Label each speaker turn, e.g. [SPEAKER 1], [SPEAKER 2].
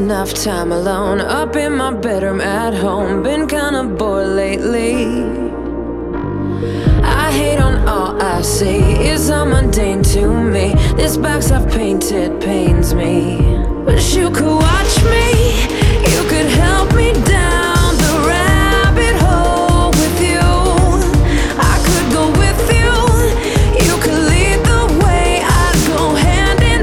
[SPEAKER 1] enough time alone, up in my bedroom at home. Been kinda bored lately. I hate on all I see, it's all mundane to me. This box I've painted pains me. Wish you could watch me, you could help me